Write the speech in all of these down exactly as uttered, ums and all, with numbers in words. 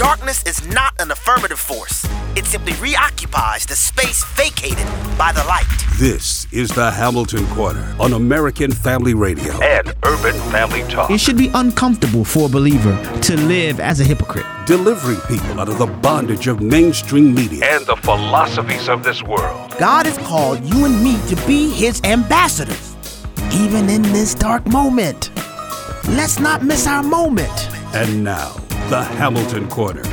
Darkness is not an affirmative force. It simply reoccupies the space vacated by the light. This is the Hamilton Corner on American Family Radio and Urban Family Talk. It should be uncomfortable for a believer to live as a hypocrite. Delivering people out of the bondage of mainstream media and the philosophies of this world. God has called you and me to be his ambassadors, even in this dark moment. Let's not miss our moment. And now, the Hamilton Corner.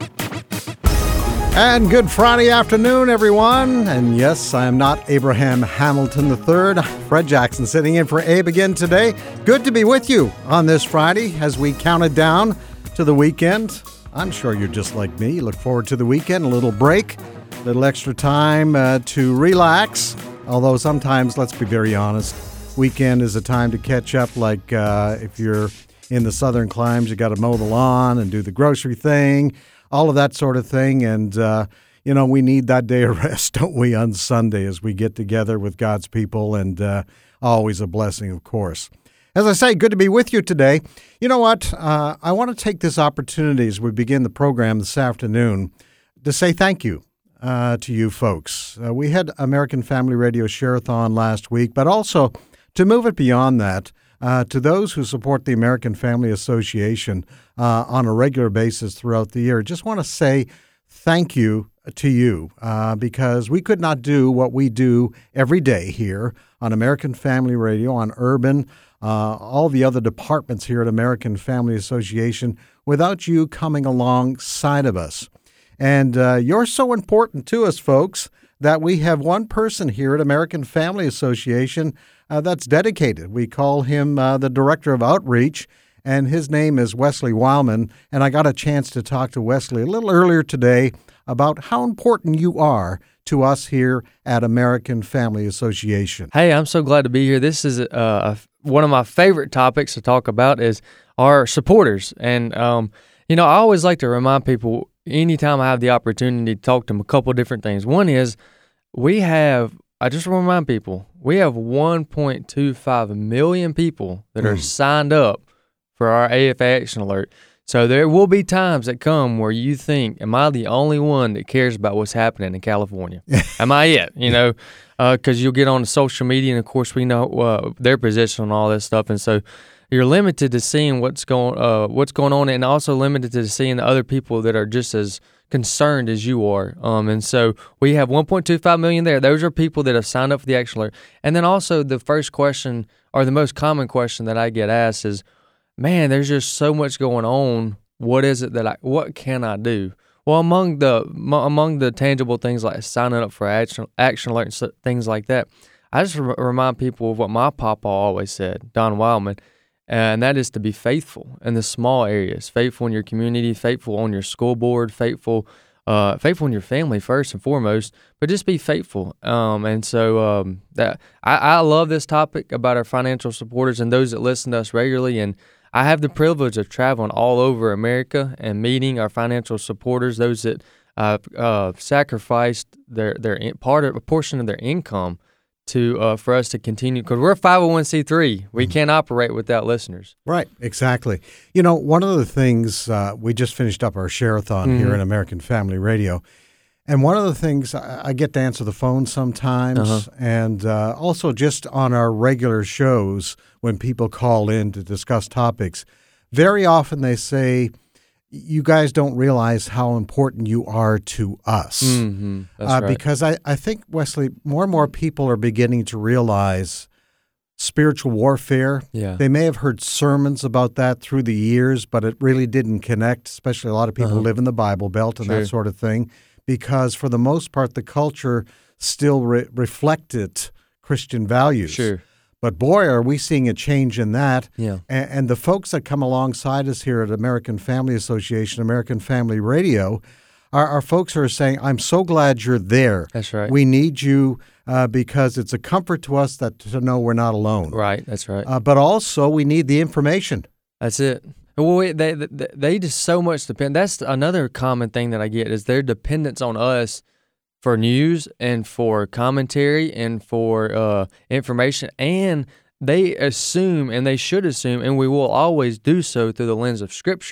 And good Friday afternoon, everyone. And yes, I am not Abraham Hamilton the third. Fred Jackson sitting in for Abe again today. Good to be with you on this Friday as we counted down to the weekend. I'm sure you're just like me. You look forward to the weekend, a little break, a little extra time uh, to relax. Although sometimes, let's be very honest, weekend is a time to catch up. Like uh, if you're in the southern climes, you got to mow the lawn and do the grocery thing, all of that sort of thing. And, uh, you know, we need that day of rest, don't we, on Sunday as we get together with God's people, and uh, always a blessing, of course. As I say, good to be with you today. You know what? Uh, I want to take this opportunity as we begin the program this afternoon to say thank you uh, to you folks. Uh, we had American Family Radio Share-a-thon last week, but also to move it beyond that, Uh, to those who support the American Family Association uh, on a regular basis throughout the year, just want to say thank you to you uh, because we could not do what we do every day here on American Family Radio, on Urban, uh, all the other departments here at American Family Association without you coming alongside of us. And uh, you're so important to us, folks, that we have one person here at American Family Association uh, that's dedicated. We call him uh, the Director of Outreach, and his name is Wesley Wildman. And I got a chance to talk to Wesley a little earlier today about how important you are to us here at American Family Association. Hey, I'm so glad to be here. This is uh, one of my favorite topics to talk about is our supporters. And, um, you know, I always like to remind people anytime I have the opportunity to talk to them a couple different things. One is we have, I just want to remind people, we have one point two five million people that are mm. signed up for our A F A Action Alert. So there will be times that come where you think, am I the only one that cares about what's happening in California? Am I it? You know, because uh, you'll get on social media, and of course we know uh, their position on all this stuff, and so you're limited to seeing what's going uh, what's going on, and also limited to seeing the other people that are just as concerned as you are. Um, and so we have one point two five million there. Those are people that have signed up for the Action Alert. And then also the first question, or the most common question that I get asked is, man, there's just so much going on. What is it that I, what can I do? Well, among the among the tangible things like signing up for Action, action Alert and so, things like that, I just re- remind people of what my papa always said, Don Wildman, and that is to be faithful in the small areas, faithful in your community, faithful on your school board, faithful uh, faithful in your family first and foremost, but just be faithful. Um, and so um, that I, I love this topic about our financial supporters and those that listen to us regularly. And I have the privilege of traveling all over America and meeting our financial supporters, those that uh, uh, sacrificed their their in, part of a portion of their income to uh, for us to continue, because we're a five oh one c three. We mm-hmm. can't operate without listeners. Right, exactly. You know, one of the things, uh, we just finished up our share-a-thon mm-hmm. here at American Family Radio, and one of the things, I, I get to answer the phone sometimes, uh-huh. and uh, also just on our regular shows when people call in to discuss topics, very often they say, you guys don't realize how important you are to us. Mm-hmm. That's uh, right. Because I, I think, Wesley, more and more people are beginning to realize spiritual warfare. Yeah. They may have heard sermons about that through the years, but it really didn't connect, especially a lot of people uh-huh. live in the Bible Belt and True. that sort of thing, because for the most part, the culture still re- reflected Christian values. Sure. But boy, are we seeing a change in that. Yeah. And, and the folks that come alongside us here at American Family Association, American Family Radio, are, are folks who are saying, I'm so glad you're there. That's right. We need you uh, because it's a comfort to us that to know we're not alone. Right, that's right. Uh, but also, we need the information. That's it. Well, they, they, they just so much depend. That's another common thing that I get is their dependence on us for news and for commentary and for uh, information, and they assume, and they should assume, and we will always do so through the lens of Scripture,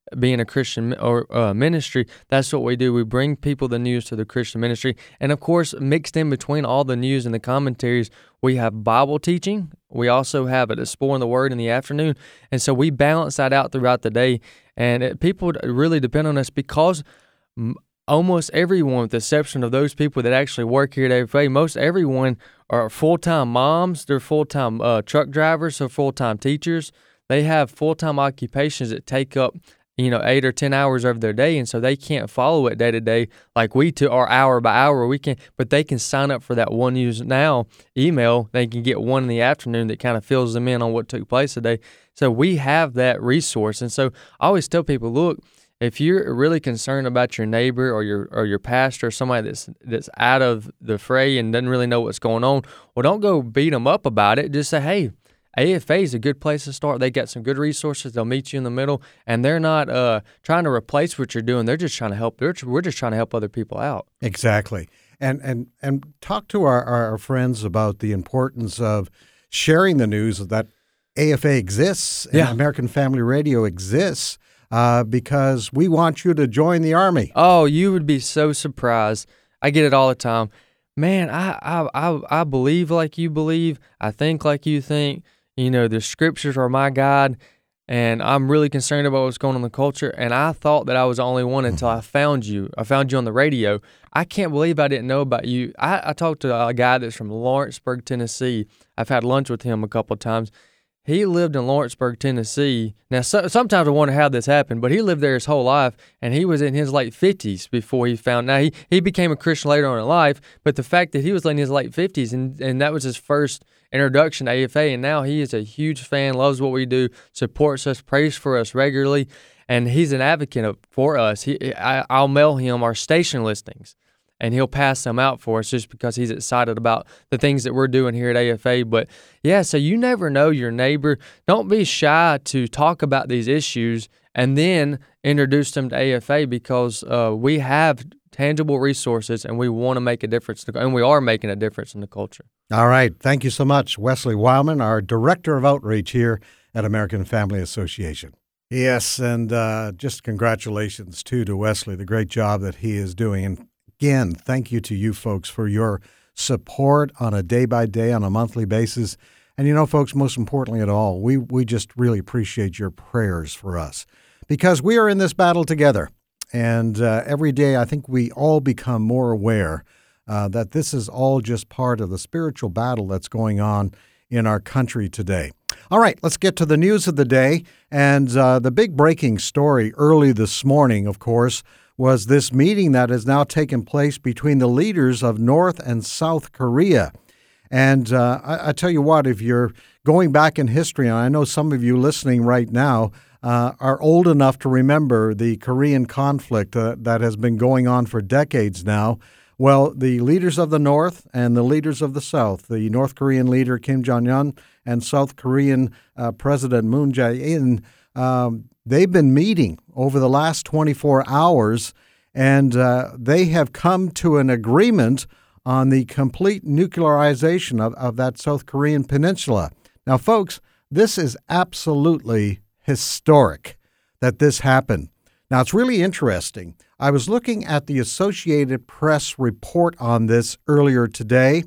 being a Christian or uh, ministry, that's what we do. We bring people the news to the Christian ministry. And of course, mixed in between all the news and the commentaries, we have Bible teaching. We also have it Exploring the Word in the afternoon. And so we balance that out throughout the day. And it, people really depend on us because m- almost everyone, with the exception of those people that actually work here at A F A, most everyone are full-time moms. They're full-time uh, truck drivers, or full-time teachers. They have full-time occupations that take up, you know, eight or ten hours of their day, and so they can't follow it day to day like we do, or hour by hour. We can, but they can sign up for that One News Now email. They can get one in the afternoon that kind of fills them in on what took place today. So we have that resource, and so I always tell people, look, if you're really concerned about your neighbor or your or your pastor or somebody that's that's out of the fray and doesn't really know what's going on, well, don't go beat them up about it. Just say, hey, A F A is a good place to start. They got some good resources. They'll meet you in the middle, and they're not uh, trying to replace what you're doing. They're just trying to help. They're, we're just trying to help other people out. Exactly. And and and talk to our, our friends about the importance of sharing the news that A F A exists and Yeah. American Family Radio exists. Uh, because we want you to join the Army. Oh, you would be so surprised. I get it all the time. Man, I, I, I, I believe like you believe. I think like you think. You know, the scriptures are my guide, and I'm really concerned about what's going on in the culture. And I thought that I was the only one until I found you. I found you on the radio. I can't believe I didn't know about you. I, I talked to a guy that's from Lawrenceburg, Tennessee. I've had lunch with him a couple of times. He lived in Lawrenceburg, Tennessee. Now, so, sometimes I wonder how this happened, but he lived there his whole life, and he was in his late fifties before he found. Now, he, he became a Christian later on in life, but the fact that he was in his late fifties, and, and that was his first introduction to A F A, and now he is a huge fan, loves what we do, supports us, prays for us regularly, and he's an advocate of, for us. He, I, I'll mail him our station listings, and he'll pass them out for us just because he's excited about the things that we're doing here at A F A. But, yeah, so you never know your neighbor. Don't be shy to talk about these issues and then introduce them to A F A because uh, we have tangible resources, and we want to make a difference, and we are making a difference in the culture. All right. Thank you so much, Wesley Wildman, our Director of Outreach here at American Family Association. Yes, and uh, just congratulations, too, to Wesley, the great job that he is doing. And again, thank you to you folks for your support on a day-by-day, on a monthly basis. And, you know, folks, most importantly at all, we, we just really appreciate your prayers for us because we are in this battle together. And uh, every day, I think we all become more aware uh, that this is all just part of the spiritual battle that's going on in our country today. All right, let's get to the news of the day. And uh, the big breaking story early this morning, of course, was this meeting that has now taken place between the leaders of North and South Korea. And uh, I, I tell you what, if you're going back in history, and I know some of you listening right now uh, are old enough to remember the Korean conflict uh, that has been going on for decades now. Well, the leaders of the North and the leaders of the South, the North Korean leader Kim Jong-un and South Korean uh, President Moon Jae-in, um, they've been meeting over the last twenty-four hours, and uh, they have come to an agreement on the complete nuclearization of, of that South Korean peninsula. Now, folks, this is absolutely historic that this happened. Now, it's really interesting. I was looking at the Associated Press report on this earlier today.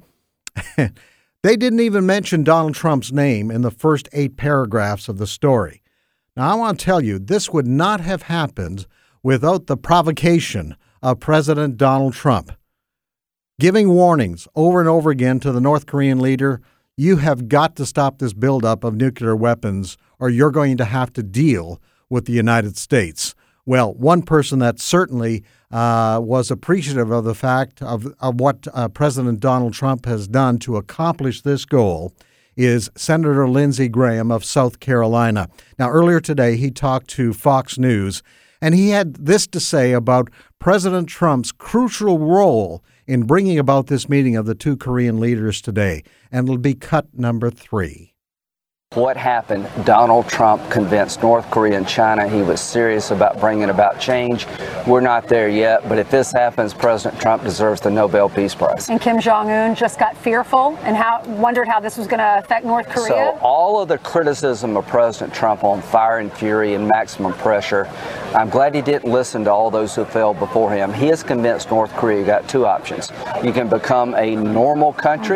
They didn't even mention Donald Trump's name in the first eight paragraphs of the story. Now, I want to tell you, this would not have happened without the provocation of President Donald Trump, giving warnings over and over again to the North Korean leader, you have got to stop this buildup of nuclear weapons or you're going to have to deal with the United States. Well, one person that certainly uh, was appreciative of the fact of, of what uh, President Donald Trump has done to accomplish this goal is Senator Lindsey Graham of South Carolina. Now, earlier today, he talked to Fox News, and he had this to say about President Trump's crucial role in bringing about this meeting of the two Korean leaders today. And it'll be cut number three. What happened? Donald Trump convinced North Korea and China he was serious about bringing about change. We're not there yet, but if this happens, President Trump deserves the Nobel Peace Prize. And Kim Jong-un just got fearful and how wondered how this was going to affect North Korea. So all of the criticism of President Trump on fire and fury and maximum pressure, I'm glad he didn't listen to all those who failed before him. He has convinced North Korea you got two options. You can become a normal country,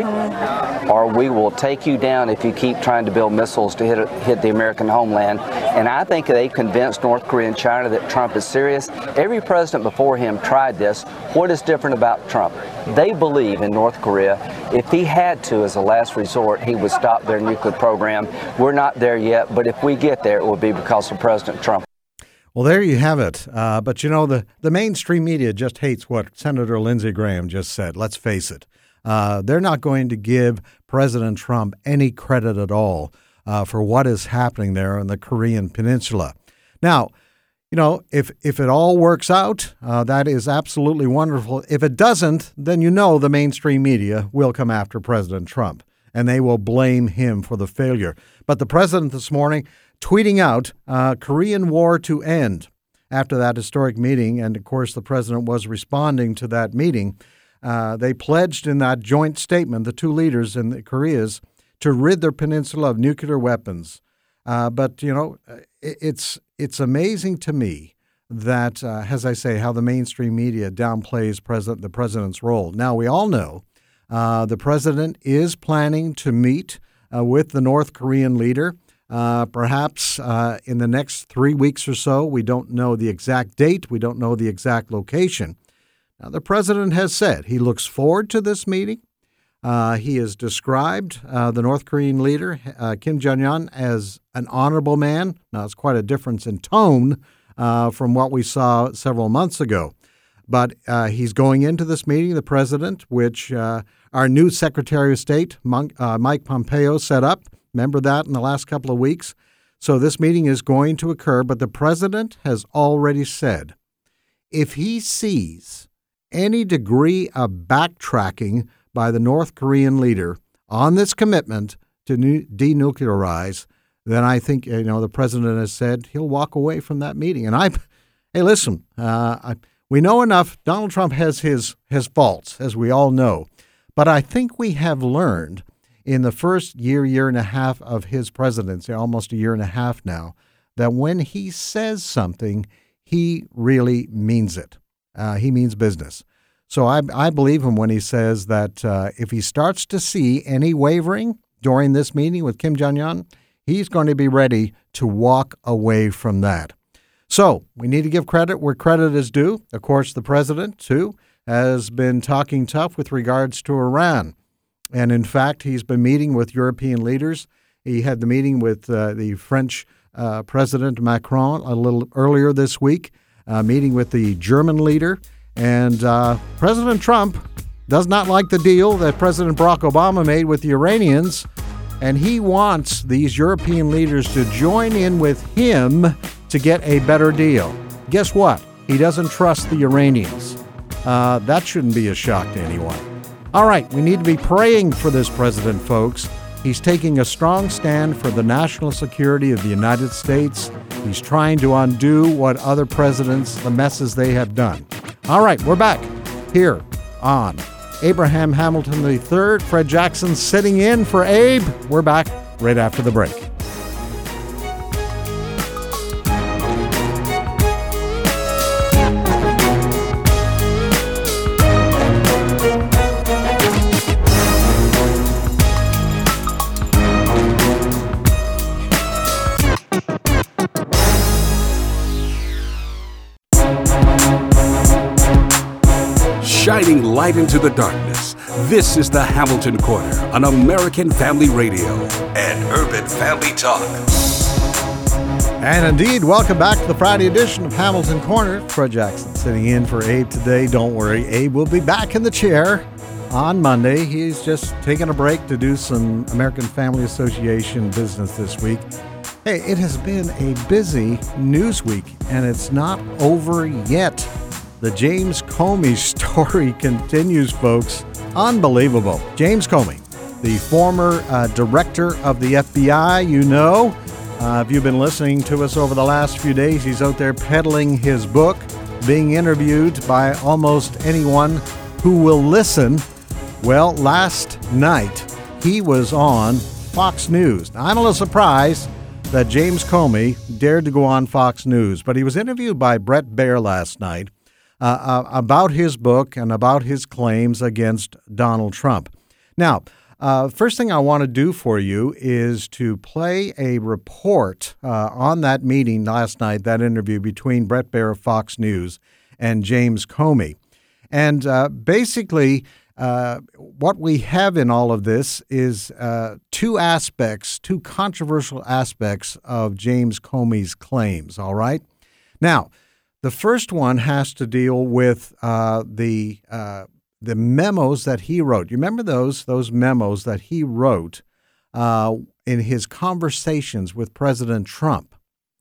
or we will take you down if you keep trying to build missiles to hit, hit the American homeland. And I think they convinced North Korea and China that Trump is serious. Every president before him tried this. What is different about Trump? They believe in North Korea. If he had to, as a last resort, he would stop their nuclear program. We're not there yet, but if we get there, it will be because of President Trump. Well, there you have it. Uh, but, you know, the, the mainstream media just hates what Senator Lindsey Graham just said. Let's face it. Uh, they're not going to give President Trump any credit at all uh, for what is happening there in the Korean Peninsula. Now, you know, if if it all works out, uh, that is absolutely wonderful. If it doesn't, then you know the mainstream media will come after President Trump, and they will blame him for the failure. But the president this morning tweeting out, uh, Korean War to end after that historic meeting. And, of course, the president was responding to that meeting. Uh, they pledged in that joint statement, the two leaders in the Koreas, to rid their peninsula of nuclear weapons. Uh, but, you know, it's it's amazing to me that, uh, as I say, how the mainstream media downplays president the president's role. Now, we all know uh, the president is planning to meet uh, with the North Korean leader, uh, perhaps uh, in the next three weeks or so. We don't know the exact date. We don't know the exact location. Now, the president has said he looks forward to this meeting. Uh, he has described uh, the North Korean leader, uh, Kim Jong-un, as an honorable man. Now, it's quite a difference in tone uh, from what we saw several months ago. But uh, he's going into this meeting, the president, which uh, our new Secretary of State, Mon- uh, Mike Pompeo, set up. Remember that in the last couple of weeks? So this meeting is going to occur, but the president has already said if he sees any degree of backtracking by the North Korean leader on this commitment to nu- denuclearize, then I think, you know, the president has said he'll walk away from that meeting. And I, hey, listen, uh, I, we know enough. Donald Trump has his, his faults, as we all know. But I think we have learned in the first year, year and a half of his presidency, almost a year and a half now, that when he says something, he really means it. Uh, he means business. So I, I believe him when he says that uh, if he starts to see any wavering during this meeting with Kim Jong-un, he's going to be ready to walk away from that. So we need to give credit where credit is due. Of course, the president, too, has been talking tough with regards to Iran. And in fact, he's been meeting with European leaders. He had the meeting with uh, the French uh, President Macron a little earlier this week, uh, meeting with the German leader. And uh, President Trump does not like the deal that President Barack Obama made with the Iranians, and he wants these European leaders to join in with him to get a better deal. Guess what? He doesn't trust the Iranians. Uh, that shouldn't be a shock to anyone. All right, we need to be praying for this president, folks. He's taking a strong stand for the national security of the United States. He's trying to undo what other presidents, the messes they have done. All right, we're back here on Abraham Hamilton the third. Fred Jackson sitting in for Abe. We're back right after the break. Shining light into the darkness, this is the Hamilton Corner on American Family Radio and Urban Family Talk. And indeed, welcome back to the Friday edition of Hamilton Corner. Fred Jackson sitting in for Abe today. Don't worry, Abe will be back in the chair on Monday. He's just taking a break to do some American Family Association business this week. Hey, it has been a busy news week, and it's not over yet. The James Comey story continues, folks. Unbelievable. James Comey, the former uh, director of the F B I, you know. Uh, if you've been listening to us over the last few days, he's out there peddling his book, being interviewed by almost anyone who will listen. Well, last night, he was on Fox News. Now, I'm a little surprised that James Comey dared to go on Fox News, but he was interviewed by Bret Baier last night uh, uh, about his book and about his claims against Donald Trump. Now, uh, first thing I want to do for you is to play a report uh, on that meeting last night, that interview between Bret Baier of Fox News and James Comey. And uh, basically, Uh, what we have in all of this is uh, two aspects, two controversial aspects of James Comey's claims, all right? Now, the first one has to deal with uh, the uh, the memos that he wrote. You remember those, those memos that he wrote uh, in his conversations with President Trump,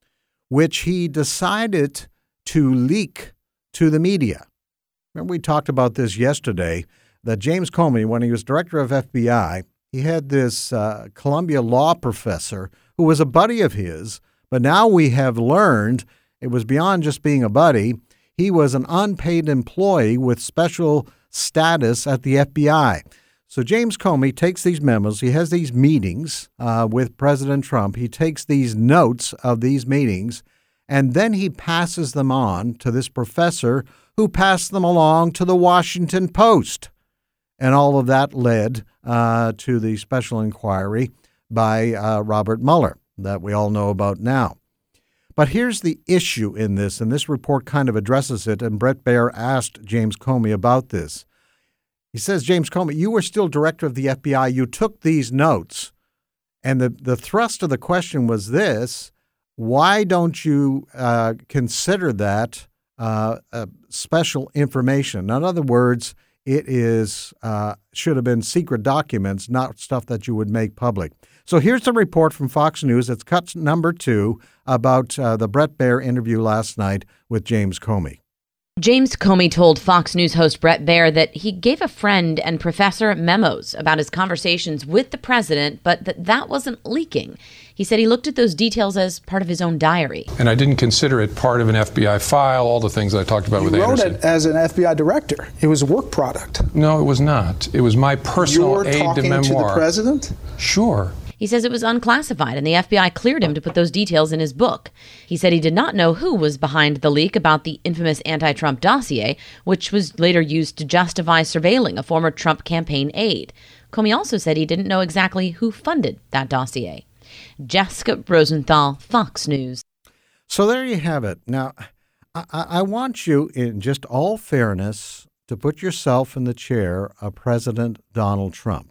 which he decided to leak to the media. Remember, we talked about this yesterday, that James Comey, when he was director of F B I, he had this uh, Columbia law professor who was a buddy of his, but now we have learned it was beyond just being a buddy. He was an unpaid employee with special status at the F B I. So James Comey takes these memos, he has these meetings uh, with President Trump, he takes these notes of these meetings, and then he passes them on to this professor who passed them along to the Washington Post. And all of that led uh, to the special inquiry by uh, Robert Mueller that we all know about now. But here's the issue in this, and this report kind of addresses it, and Bret Baier asked James Comey about this. He says, James Comey, you were still director of the F B I. You took these notes, and the, the thrust of the question was this: why don't you uh, consider that uh, uh, special information? In other words, it is uh, should have been secret documents, not stuff that you would make public. So here's the report from Fox News. It's cut number two about uh, the Bret Baier interview last night with James Comey. James Comey told Fox News host Bret Baier that he gave a friend and professor memos about his conversations with the president, but that that wasn't leaking. He said he looked at those details as part of his own diary. And I didn't consider it part of an F B I file, all the things I talked about you with Anderson. You wrote it as an F B I director. It was a work product. No, it was not. It was my personal You're aide de memoir. You're talking to the president? Sure. He says it was unclassified, and the F B I cleared him to put those details in his book. He said he did not know who was behind the leak about the infamous anti-Trump dossier, which was later used to justify surveilling a former Trump campaign aide. Comey also said he didn't know exactly who funded that dossier. Jessica Rosenthal, Fox News. So there you have it. Now, I, I want you, in just all fairness, to put yourself in the chair of President Donald Trump.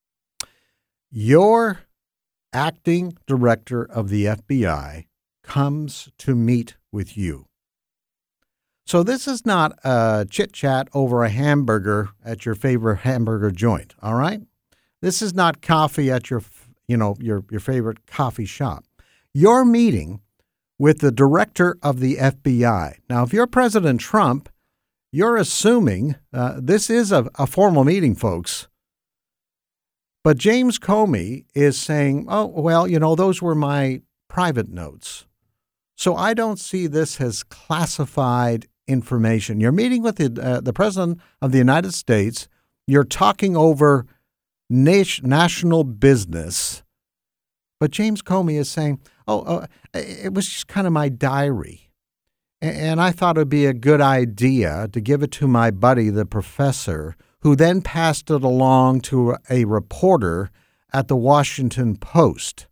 Your acting director of the F B I comes to meet with you. So this is not a chit-chat over a hamburger at your favorite hamburger joint, all right? This is not coffee at your, you know, your, your favorite coffee shop. You're meeting with the director of the F B I. Now, if you're President Trump, you're assuming uh, this is a, a formal meeting, folks. But James Comey is saying, oh, well, you know, those were my private notes. So I don't see this as classified information. You're meeting with the, uh, the President of the United States. You're talking over nat- national business. But James Comey is saying, oh, uh, it was just kind of my diary. And, and I thought it would be a good idea to give it to my buddy, the professor, who then passed it along to a reporter at the Washington Post.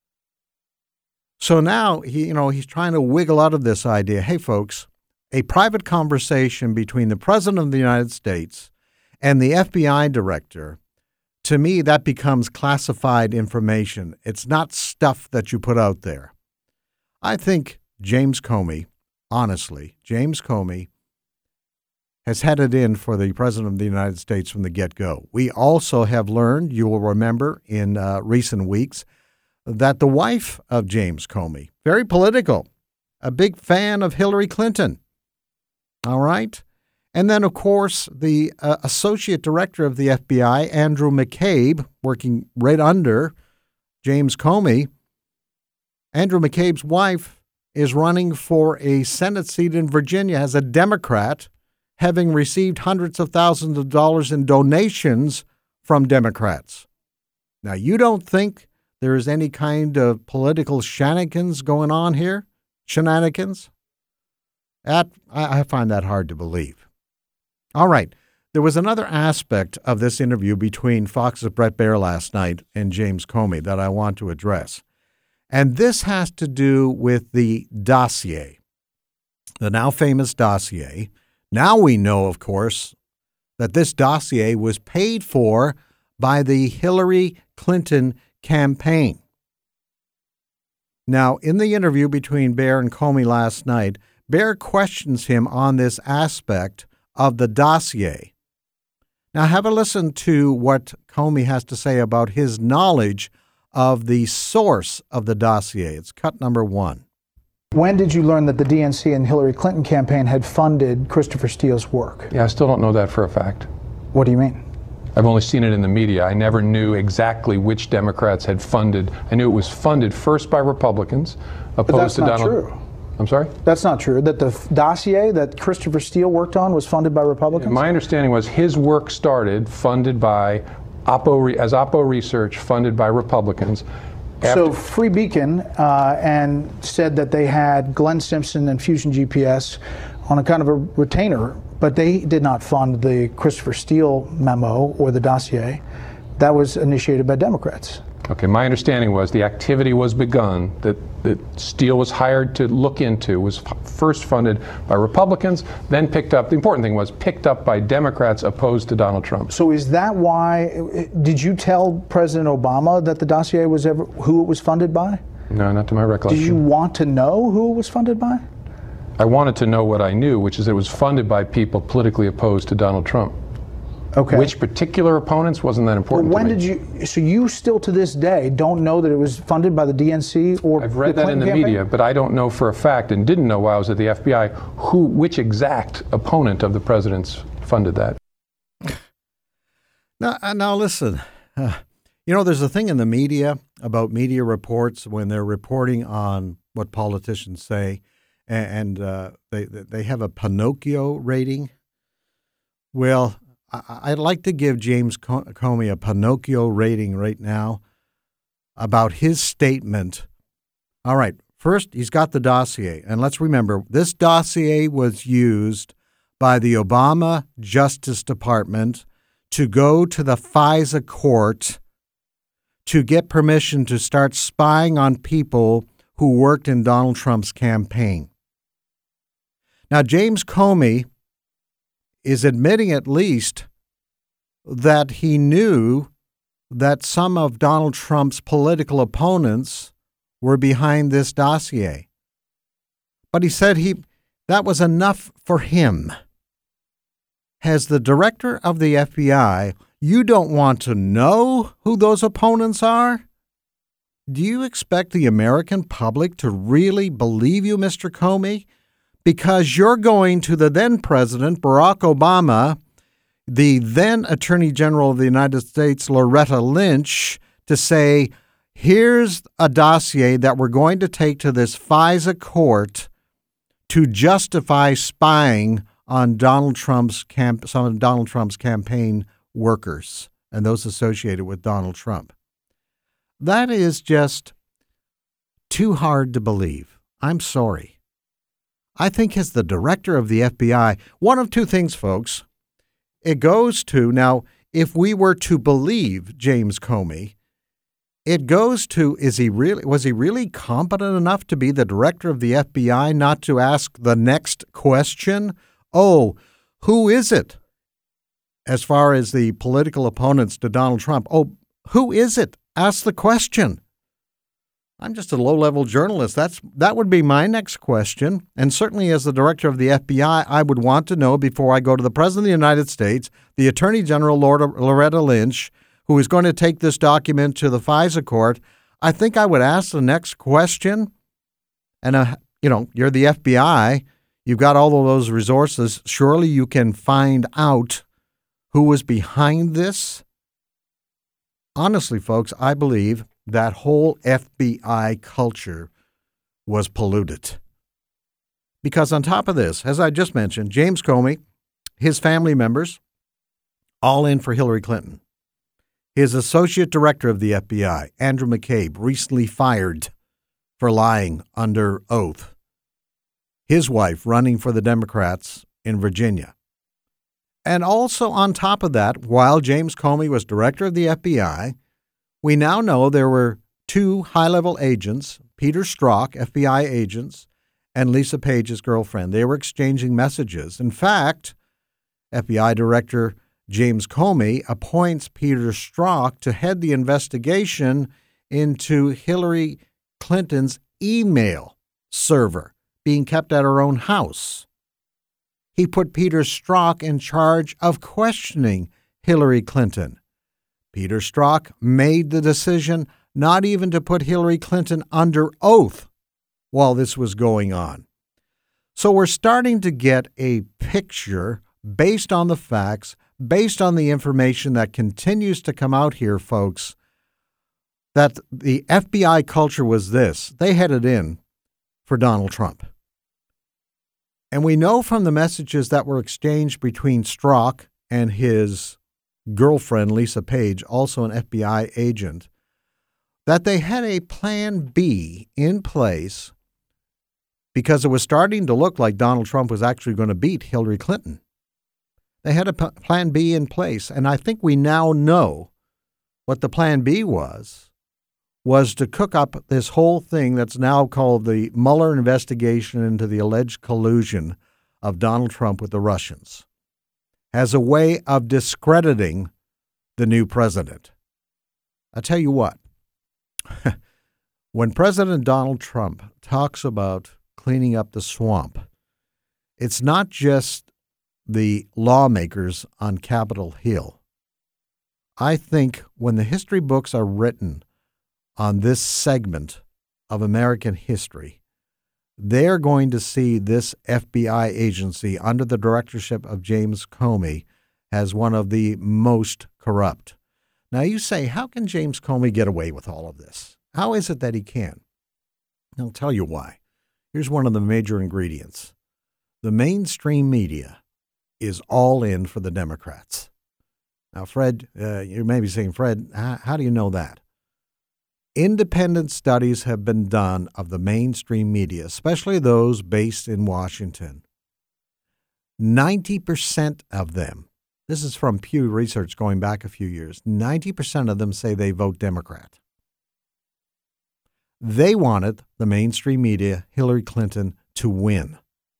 So now he, you know, he's trying to wiggle out of this idea. Hey, folks, a private conversation between the President of the United States and the F B I director, to me, that becomes classified information. It's not stuff that you put out there. I think James Comey, honestly, James Comey, has had it in for the President of the United States from the get-go. We also have learned, you will remember in uh, recent weeks, that the wife of James Comey, very political, a big fan of Hillary Clinton, all right? And then, of course, the uh, Associate Director of the F B I, Andrew McCabe, working right under James Comey. Andrew McCabe's wife is running for a Senate seat in Virginia as a Democrat, having received hundreds of thousands of dollars in donations from Democrats. Now, you don't think there is any kind of political shenanigans going on here? Shenanigans? That, I, I find that hard to believe. All right. There was another aspect of this interview between Fox's Bret Baier last night and James Comey that I want to address. And this has to do with the dossier, the now famous dossier. Now we know, of course, that this dossier was paid for by the Hillary Clinton campaign. Now, in the interview between Baier and Comey last night, Baier questions him on this aspect of the dossier. Now, have a listen to what Comey has to say about his knowledge of the source of the dossier. It's cut number one. When did you learn that the D N C and Hillary Clinton campaign had funded Christopher Steele's work? Yeah, I still don't know that for a fact. What do you mean? I've only seen it in the media. I never knew exactly which Democrats had funded. I knew it was funded first by Republicans, opposed but that's to not Donald. True. I'm sorry? That's not true. That the f- dossier that Christopher Steele worked on was funded by Republicans? My understanding was his work started funded by Oppo, as Oppo Research, funded by Republicans. After so Free Beacon uh, and said that they had Glenn Simpson and Fusion G P S on a kind of a retainer, but they did not fund the Christopher Steele memo or the dossier. That was initiated by Democrats. Okay, my understanding was the activity was begun, that, that Steele was hired to look into, was f- first funded by Republicans, then picked up, the important thing was picked up by Democrats opposed to Donald Trump. So is that why, did you tell President Obama that the dossier was ever, who it was funded by? No, not to my recollection. Did you want to know who it was funded by? I wanted to know what I knew, which is that it was funded by people politically opposed to Donald Trump. Okay. Which particular opponents wasn't that important when to me. did you, so you still to this day don't know that it was funded by the D N C or I've read the that in the campaign? media, but I don't know for a fact and didn't know while I was at the F B I who, which exact opponent of the president's funded that. Now, now listen, uh, you know, there's a thing in the media about media reports when they're reporting on what politicians say, and, and uh, they they have a Pinocchio rating. Well, I'd like to give James Comey a Pinocchio rating right now about his statement. All right, first, he's got the dossier. And let's remember, this dossier was used by the Obama Justice Department to go to the FISA court to get permission to start spying on people who worked in Donald Trump's campaign. Now, James Comey is admitting at least that he knew that some of Donald Trump's political opponents were behind this dossier. But he said he that was enough for him. As the director of the F B I, you don't want to know who those opponents are? Do you expect the American public to really believe you, Mister Comey? Because you're going to the then President, Barack Obama, the then Attorney General of the United States, Loretta Lynch, to say, here's a dossier that we're going to take to this FISA court to justify spying on Donald Trump's camp, some of Donald Trump's campaign workers and those associated with Donald Trump. That is just too hard to believe. I'm sorry. I think as the director of the F B I, one of two things, folks. It goes to, now, if we were to believe James Comey, it goes to, is he really, was he really competent enough to be the director of the F B I, not to ask the next question? Oh, who is it? As far as the political opponents to Donald Trump, oh, who is it? Ask the question. I'm just a low-level journalist. That's that would be my next question. And certainly as the director of the F B I, I would want to know before I go to the President of the United States, the Attorney General Loretta Lynch, who is going to take this document to the FISA court. I think I would ask the next question. And, uh, you know, you're the F B I. You've got all of those resources. Surely you can find out who was behind this. Honestly, folks, I believe that whole F B I culture was polluted. Because on top of this, as I just mentioned, James Comey, his family members, all in for Hillary Clinton. His associate director of the F B I, Andrew McCabe, recently fired for lying under oath. His wife running for the Democrats in Virginia. And also on top of that, while James Comey was director of the F B I, we now know there were two high-level agents, Peter Strzok, F B I agents, and Lisa Page's girlfriend. They were exchanging messages. In fact, F B I Director James Comey appoints Peter Strzok to head the investigation into Hillary Clinton's email server being kept at her own house. He put Peter Strzok in charge of questioning Hillary Clinton. Peter Strzok made the decision not even to put Hillary Clinton under oath while this was going on. So we're starting to get a picture based on the facts, based on the information that continues to come out here, folks, that the F B I culture was this. They headed in for Donald Trump. And we know from the messages that were exchanged between Strzok and his girlfriend, Lisa Page, also an F B I agent, that they had a plan B in place because it was starting to look like Donald Trump was actually going to beat Hillary Clinton. They had a p- plan B in place, and I think we now know what the plan B was, was to cook up this whole thing that's now called the Mueller investigation into the alleged collusion of Donald Trump with the Russians as a way of discrediting the new president. I tell you what, when President Donald Trump talks about cleaning up the swamp, it's not just the lawmakers on Capitol Hill. I think when the history books are written on this segment of American history, they're going to see this F B I agency under the directorship of James Comey as one of the most corrupt. Now you say, how can James Comey get away with all of this? How is it that he can? I'll tell you why. Here's one of the major ingredients. The mainstream media is all in for the Democrats. Now, Fred, uh, you may be saying, Fred, how, how do you know that? Independent studies have been done of the mainstream media, especially those based in Washington. ninety percent of them, this is from Pew Research going back a few years, ninety percent of them say they vote Democrat. They wanted the mainstream media, Hillary Clinton, to win.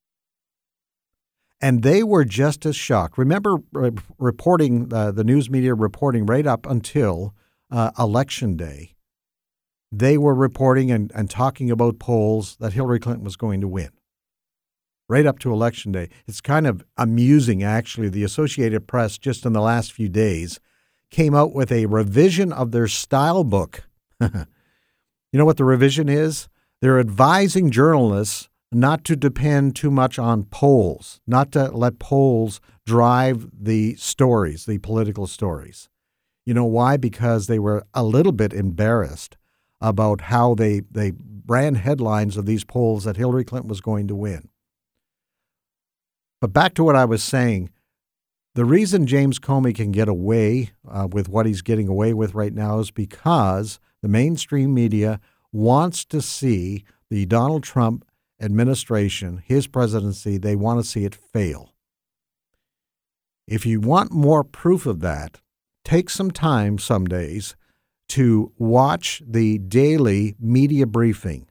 And they were just as shocked. Remember uh, reporting, uh, the news media reporting right up until uh, Election Day, they were reporting and, and talking about polls that Hillary Clinton was going to win. Right up to Election Day. It's kind of amusing, actually. The Associated Press, just in the last few days, came out with a revision of their style book. You know what the revision is? They're advising journalists not to depend too much on polls, not to let polls drive the stories, the political stories. You know why? Because they were a little bit embarrassed about how they, they ran headlines of these polls that Hillary Clinton was going to win. But back to what I was saying, the reason James Comey can get away uh, with what he's getting away with right now is because the mainstream media wants to see the Donald Trump administration, his presidency, they want to see it fail. If you want more proof of that, take some time some days to watch the daily media briefing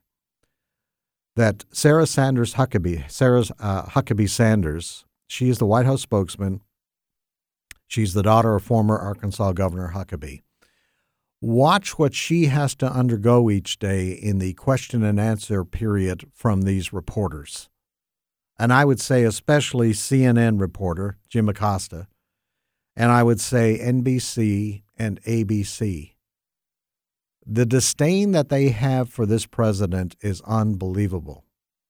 that Sarah Sanders Huckabee, Sarah uh, Huckabee Sanders, she is the White House spokesman. She's the daughter of former Arkansas Governor Huckabee. Watch what she has to undergo each day in the question and answer period from these reporters. And I would say especially C N N reporter Jim Acosta, and I would say N B C and A B C. The disdain that they have for this president is unbelievable.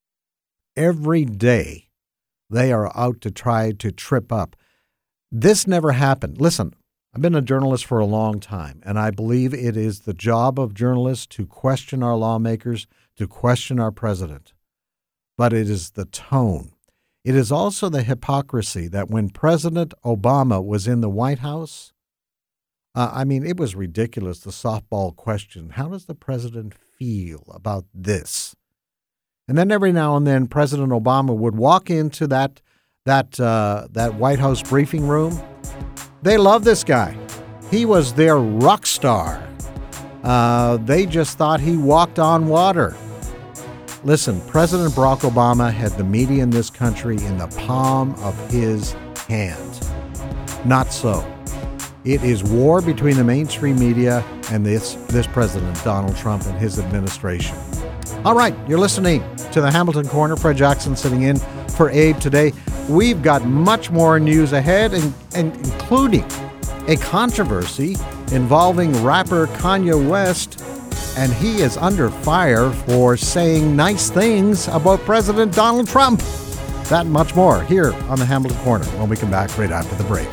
Every day they are out to try to trip up. This never happened. Listen, I've been a journalist for a long time, and I believe it is the job of journalists to question our lawmakers, to question our president. But it is the tone. It is also the hypocrisy that when President Obama was in the White House, Uh, I mean, it was ridiculous, the softball question. How does the president feel about this? And then every now and then, President Obama would walk into that that uh, that White House briefing room. They love this guy. He was their rock star. Uh, they just thought he walked on water. Listen, President Barack Obama had the media in this country in the palm of his hand. Not so. It is war between the mainstream media and this, this president, Donald Trump, and his administration. All right, you're listening to the Hamilton Corner. Fred Jackson sitting in for Abe today. We've got much more news ahead, and, and including a controversy involving rapper Kanye West, and he is under fire for saying nice things about President Donald Trump. That and much more here on the Hamilton Corner when we come back right after the break.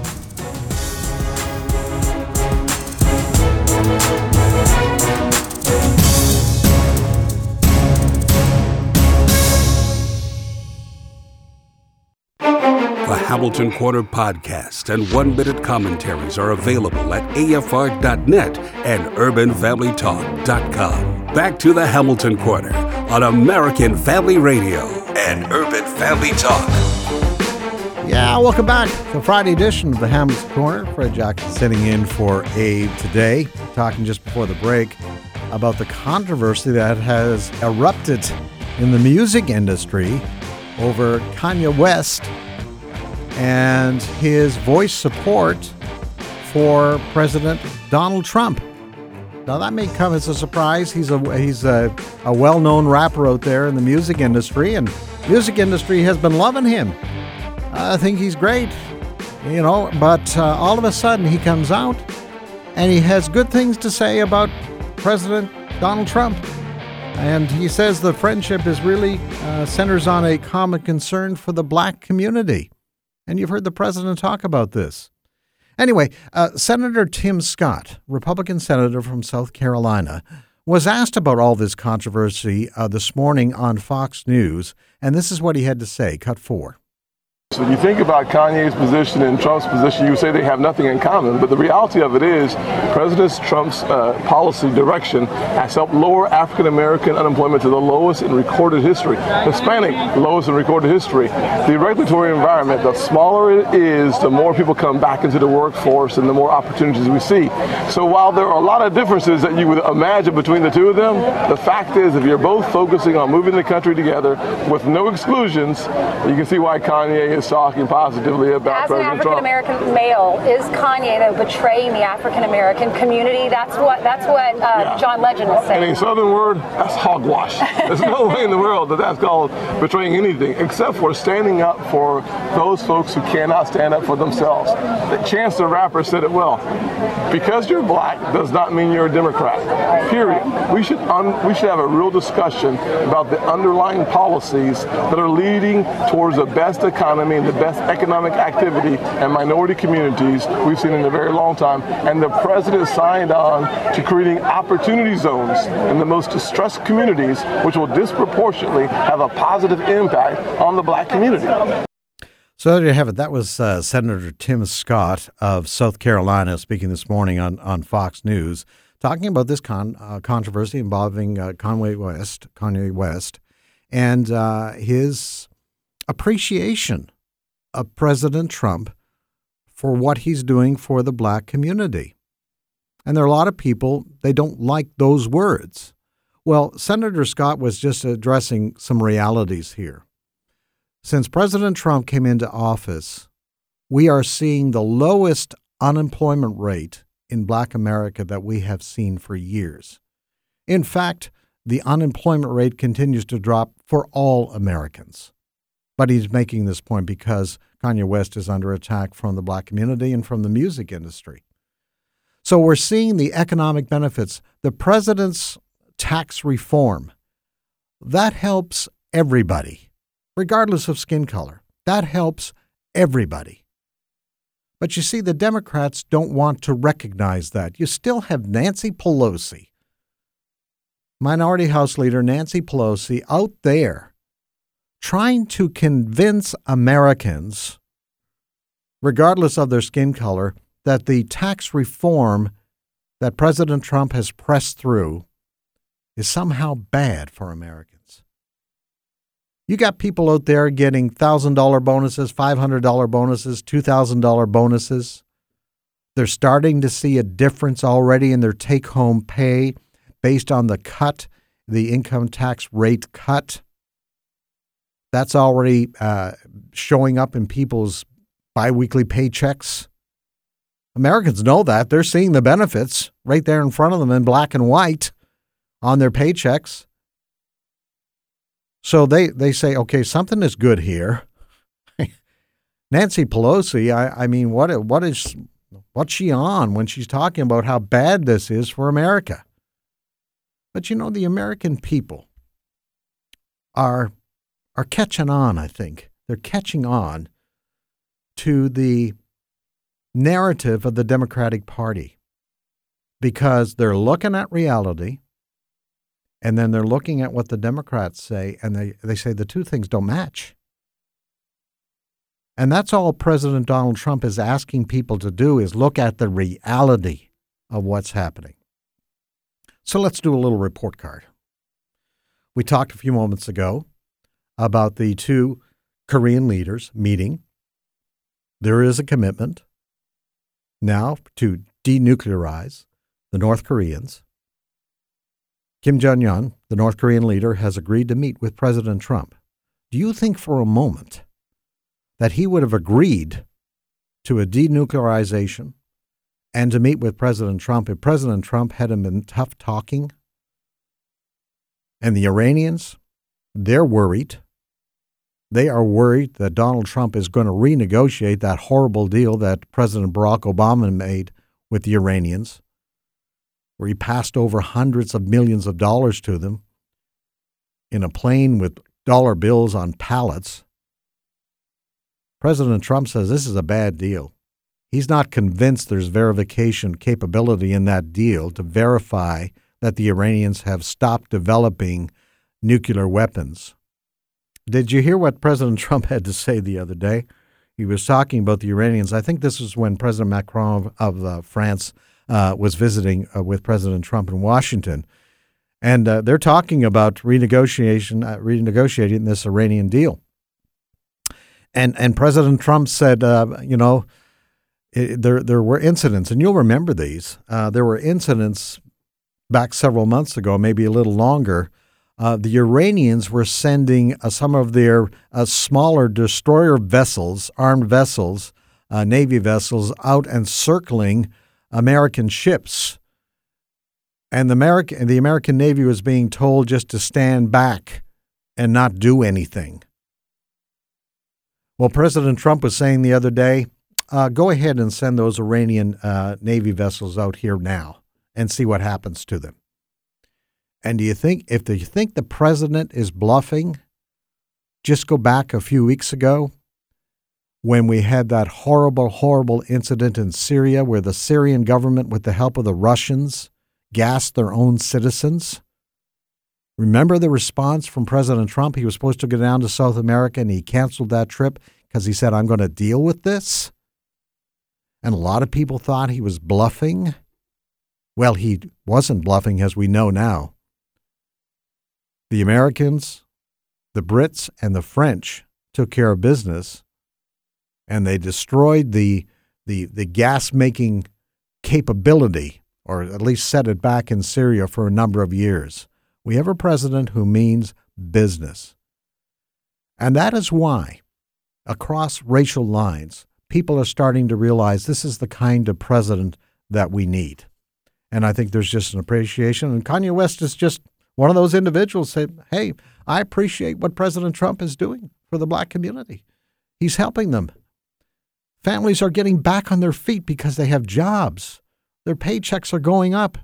The Hamilton Corner podcast and one-minute commentaries are available at A F R dot net and urban family talk dot com. Back to the Hamilton Corner on American Family Radio and Urban Family Talk. Yeah, welcome back to the Friday edition of the Hamilton Corner. Fred Jackson sitting in for Abe today, talking just before the break about the controversy that has erupted in the music industry over Kanye West and his voice support for President Donald Trump. Now, that may come as a surprise. He's a he's a, a well-known rapper out there in the music industry, and music industry has been loving him. I think he's great, you know, but uh, all of a sudden he comes out and he has good things to say about President Donald Trump. And he says the friendship is really uh, centers on a common concern for the black community. And you've heard the president talk about this. Anyway, uh, Senator Tim Scott, Republican senator from South Carolina, was asked about all this controversy uh, this morning on Fox News. And this is what he had to say. Cut four. So when you think about Kanye's position and Trump's position, you would say they have nothing in common. But the reality of it is President Trump's uh, policy direction has helped lower African-American unemployment to the lowest in recorded history, Hispanic lowest in recorded history. The regulatory environment, the smaller it is, the more people come back into the workforce and the more opportunities we see. So while there are a lot of differences that you would imagine between the two of them, the fact is if you're both focusing on moving the country together with no exclusions, you can see why Kanye is talking positively about As President an African American male, is Kanye though betraying the African American community? That's what that's what uh, yeah. John Legend is saying. In a Southern word, that's hogwash. There's no way in the world that that's called betraying anything, except for standing up for those folks who cannot stand up for themselves. Chance the Rapper said it well. Because you're black does not mean you're a Democrat. Period. We should un- we should have a real discussion about the underlying policies that are leading towards the best economy and the best economic activity and minority communities we've seen in a very long time. And the president signed on to creating opportunity zones in the most distressed communities, which will disproportionately have a positive impact on the black community. So there you have it. That was uh, Senator Tim Scott of South Carolina speaking this morning on, on Fox News, talking about this con- uh, controversy involving uh, Kanye West, Kanye West, and uh, his appreciation of President Trump for what he's doing for the black community. And there are a lot of people, they don't like those words. Well, Senator Scott was just addressing some realities here. Since President Trump came into office, we are seeing the lowest unemployment rate in black America that we have seen for years. In fact, the unemployment rate continues to drop for all Americans. But he's making this point because Kanye West is under attack from the black community and from the music industry. So we're seeing the economic benefits. The president's tax reform, that helps everybody, regardless of skin color. That helps everybody. But you see, the Democrats don't want to recognize that. You still have Nancy Pelosi, Minority House Leader Nancy Pelosi, out there trying to convince Americans, regardless of their skin color, that the tax reform that President Trump has pressed through is somehow bad for Americans. You got people out there getting one thousand dollars bonuses, five hundred dollars bonuses, two thousand dollars bonuses. They're starting to see a difference already in their take-home pay based on the cut, the income tax rate cut. That's already uh, showing up in people's biweekly paychecks. Americans know that. They're seeing the benefits right there in front of them in black and white on their paychecks. So they, they say, okay, something is good here. Nancy Pelosi, I, I mean, what what is what's she on when she's talking about how bad this is for America? But you know, the American people are are catching on, I think. They're catching on to the narrative of the Democratic Party because they're looking at reality and then they're looking at what the Democrats say, and they, they say the two things don't match. And that's all President Donald Trump is asking people to do, is look at the reality of what's happening. So let's do a little report card. We talked a few moments ago about the two Korean leaders meeting. There is a commitment now to denuclearize the North Koreans. Kim Jong-un, the North Korean leader, has agreed to meet with President Trump. Do you think for a moment that he would have agreed to a denuclearization and to meet with President Trump if President Trump hadn't been tough talking? And the Iranians, they're worried. They are worried that Donald Trump is going to renegotiate that horrible deal that President Barack Obama made with the Iranians, where he passed over hundreds of millions of dollars to them in a plane with dollar bills on pallets. President Trump says this is a bad deal. He's not convinced there's verification capability in that deal to verify that the Iranians have stopped developing nuclear weapons. Did you hear what President Trump had to say the other day? He was talking about the Iranians. I think this was when President Macron of, of uh, France uh, was visiting uh, with President Trump in Washington. And uh, they're talking about renegotiation, uh, renegotiating this Iranian deal. And and President Trump said, uh, you know, it, there there were incidents, and you'll remember these. Uh, there were incidents back several months ago, maybe a little longer. Uh, the Iranians were sending uh, some of their uh, smaller destroyer vessels, armed vessels, uh, Navy vessels, out and circling American ships. And the American, the American Navy was being told just to stand back and not do anything. Well, President Trump was saying the other day, uh, go ahead and send those Iranian uh, Navy vessels out here now and see what happens to them. And do you think, if you think the president is bluffing, just go back a few weeks ago when we had that horrible, horrible incident in Syria where the Syrian government, with the help of the Russians, gassed their own citizens. Remember the response from President Trump? He was supposed to go down to South America and he canceled that trip because he said, I'm going to deal with this. And a lot of people thought he was bluffing. Well, he wasn't bluffing, as we know now. The Americans, the Brits, and the French took care of business, and they destroyed the the the gas-making capability, or at least set it back in Syria for a number of years. We have a president who means business. And that is why, across racial lines, people are starting to realize this is the kind of president that we need. And I think there's just an appreciation. And Kanye West is just one of those individuals say, hey, I appreciate what President Trump is doing for the black community. He's helping them. Families are getting back on their feet because they have jobs. Their paychecks are going up.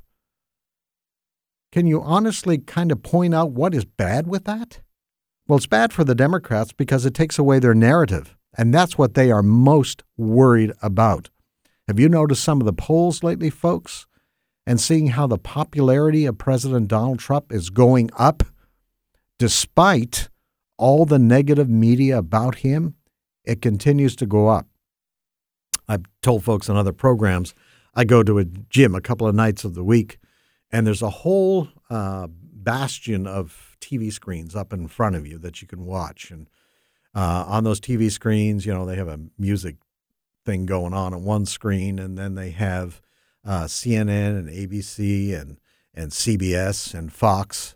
Can you honestly kind of point out what is bad with that? Well, it's bad for the Democrats because it takes away their narrative, and that's what they are most worried about. Have you noticed some of the polls lately, folks? And seeing how the popularity of President Donald Trump is going up, despite all the negative media about him, it continues to go up. I've told folks on other programs, I go to a gym a couple of nights of the week, and there's a whole uh, bastion of T V screens up in front of you that you can watch. And uh, on those T V screens, you know, they have a music thing going on on one screen, and then they have uh, C N N and A B C and, and C B S and Fox.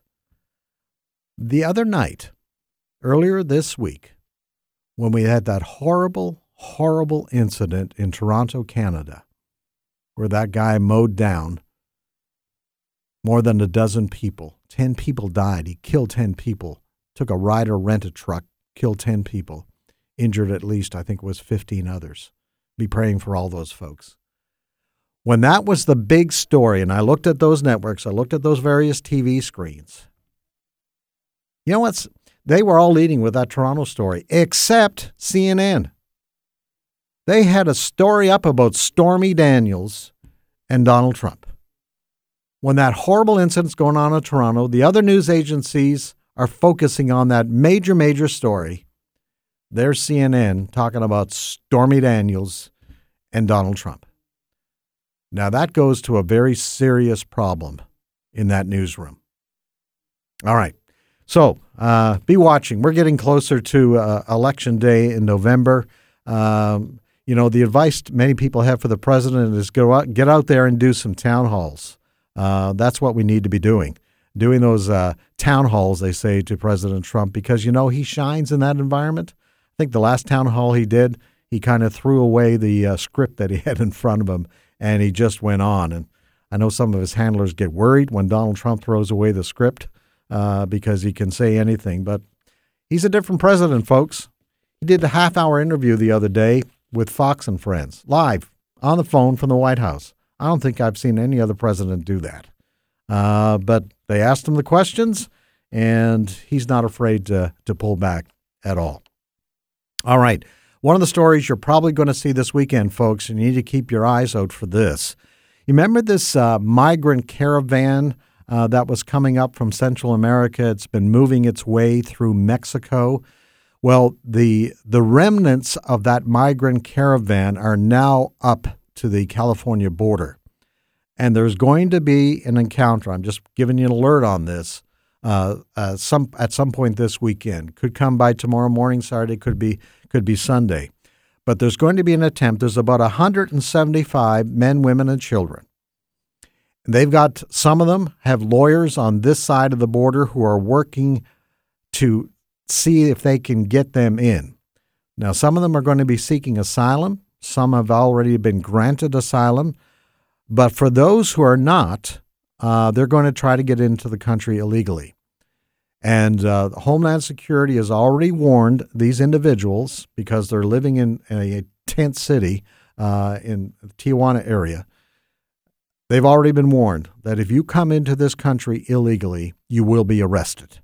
The other night, earlier this week, when we had that horrible, horrible incident in Toronto, Canada, where that guy mowed down more than a dozen people. Ten people died. He killed ten people. Took a rider, rent a truck, killed ten people. Injured at least, I think it was fifteen others. Be praying for all those folks. When that was the big story, and I looked at those networks, I looked at those various T V screens, you know what's, they were all leading with that Toronto story, except C N N. They had a story up about Stormy Daniels and Donald Trump. When that horrible incident's going on in Toronto, the other news agencies are focusing on that major, major story. There's C N N talking about Stormy Daniels and Donald Trump. Now, that goes to a very serious problem in that newsroom. All right. So uh, be watching. We're getting closer to uh, Election Day in November. Um, you know, the advice many people have for the president is go out, get out there and do some town halls. Uh, that's what we need to be doing, doing those uh, town halls, they say, to President Trump, because, you know, he shines in that environment. I think the last town hall he did, he kind of threw away the uh, script that he had in front of him, and he just went on. And I know some of his handlers get worried when Donald Trump throws away the script uh, because he can say anything. But he's a different president, folks. He did a half-hour interview the other day with Fox and Friends, live on the phone from the White House. I don't think I've seen any other president do that. Uh, but they asked him the questions, and he's not afraid to, to pull back at all. All right. One of the stories you're probably going to see this weekend, folks, and you need to keep your eyes out for this. You remember this uh, migrant caravan uh, that was coming up from Central America? It's been moving its way through Mexico. Well, the the remnants of that migrant caravan are now up to the California border. And there's going to be an encounter. I'm just giving you an alert on this. Uh, uh, some at some point this weekend. Could come by tomorrow morning, Saturday, could be could be Sunday. But there's going to be an attempt. There's about one hundred seventy-five men, women, and children. And they've got, some of them have lawyers on this side of the border who are working to see if they can get them in. Now, some of them are going to be seeking asylum. Some have already been granted asylum. But for those who are not, uh, they're going to try to get into the country illegally. And uh, Homeland Security has already warned these individuals, because they're living in a tent city uh, in the Tijuana area. They've already been warned that if you come into this country illegally, you will be arrested.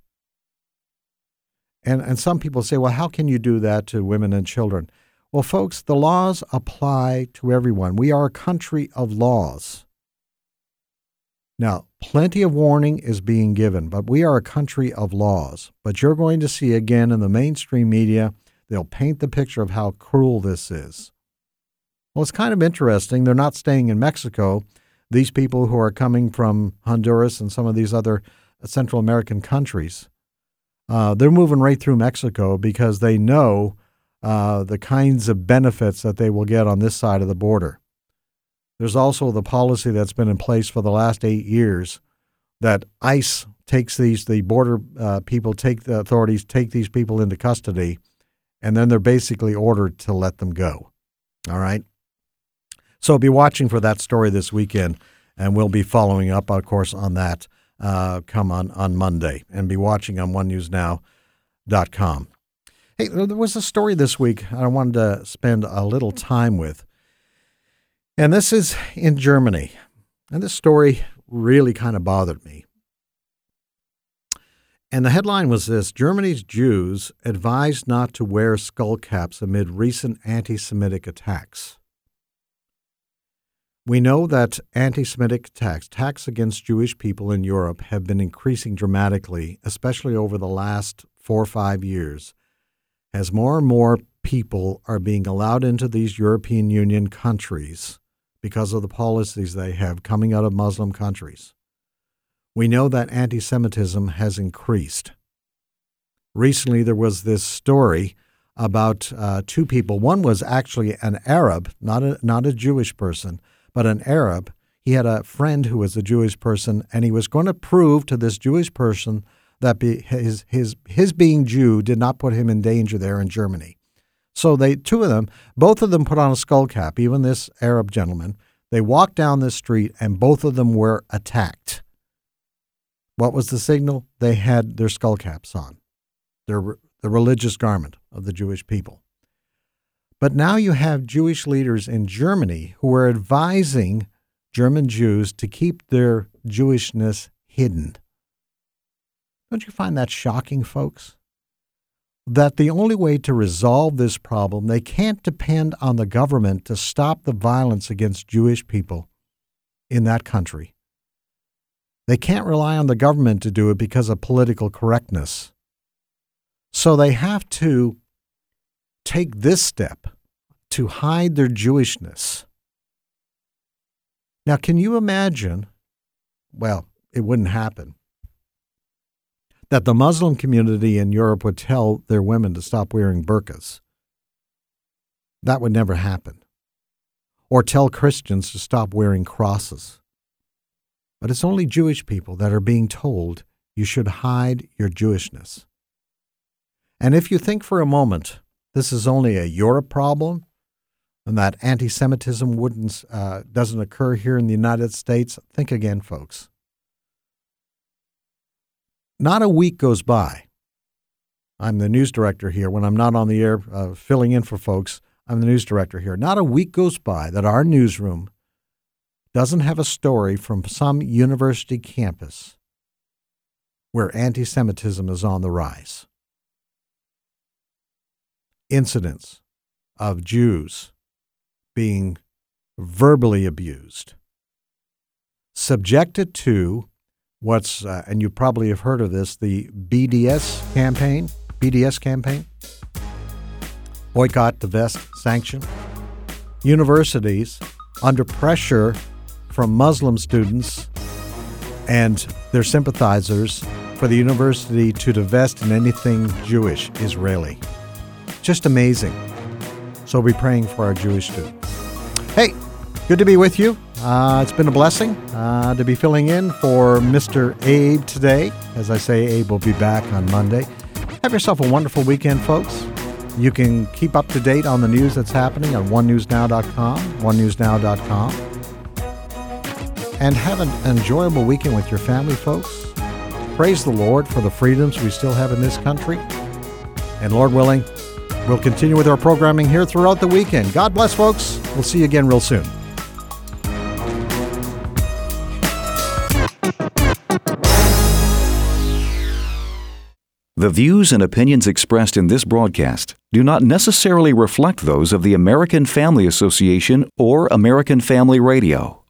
And, and some people say, well, how can you do that to women and children? Well, folks, the laws apply to everyone. We are a country of laws. Now, plenty of warning is being given, but we are a country of laws. But you're going to see again in the mainstream media, they'll paint the picture of how cruel this is. Well, it's kind of interesting. They're not staying in Mexico. These people who are coming from Honduras and some of these other Central American countries, uh, they're moving right through Mexico because they know uh, the kinds of benefits that they will get on this side of the border. There's also the policy that's been in place for the last eight years that ICE takes these, the border uh, people take, the authorities take these people into custody, and then they're basically ordered to let them go. All right? So be watching for that story this weekend, and we'll be following up, of course, on that uh, come on, on Monday, and be watching on one news now dot com. Hey, there was a story this week I wanted to spend a little time with. And this is in Germany. And this story really kind of bothered me. And the headline was this: Germany's Jews advised not to wear skull caps amid recent anti-Semitic attacks. We know that anti-Semitic attacks, attacks against Jewish people in Europe, have been increasing dramatically, especially over the last four or five years, as more and more people are being allowed into these European Union countries because of the policies they have coming out of Muslim countries. We know that anti-Semitism has increased. Recently, there was this story about uh, two people. One was actually an Arab, not a, not a Jewish person, but an Arab. He had a friend who was a Jewish person, and he was going to prove to this Jewish person that be, his his his being Jew did not put him in danger there in Germany. So they, two of them, both of them put on a skull cap, even this Arab gentleman. They walked down the street, and both of them were attacked. What was the signal? They had their skull caps on, their the religious garment of the Jewish people. But now you have Jewish leaders in Germany who are advising German Jews to keep their Jewishness hidden. Don't you find that shocking, folks? That the only way to resolve this problem, they can't depend on the government to stop the violence against Jewish people in that country. They can't rely on the government to do it because of political correctness. So they have to take this step to hide their Jewishness. Now, can you imagine, well, it wouldn't happen, that the Muslim community in Europe would tell their women to stop wearing burqas? That would never happen. Or tell Christians to stop wearing crosses. But it's only Jewish people that are being told you should hide your Jewishness. And if you think for a moment this is only a Europe problem and that anti-Semitism wouldn't, uh, doesn't occur here in the United States, think again, folks. Not a week goes by. I'm the news director here. When I'm not on the air uh, filling in for folks, I'm the news director here. Not a week goes by that our newsroom doesn't have a story from some university campus where anti-Semitism is on the rise. Incidents of Jews being verbally abused, subjected to what's, uh, and you probably have heard of this, the B D S campaign, B D S campaign, boycott, divest, sanction. Universities under pressure from Muslim students and their sympathizers for the university to divest in anything Jewish, Israeli. Just amazing. So we'll be praying for our Jewish students. Hey, good to be with you. Uh, it's been a blessing uh, to be filling in for Mister Abe today. As I say, Abe will be back on Monday. Have yourself a wonderful weekend, folks. You can keep up to date on the news that's happening on one news now dot com, one news now dot com. And have an enjoyable weekend with your family, folks. Praise the Lord for the freedoms we still have in this country. And Lord willing, we'll continue with our programming here throughout the weekend. God bless, folks. We'll see you again real soon. The views and opinions expressed in this broadcast do not necessarily reflect those of the American Family Association or American Family Radio.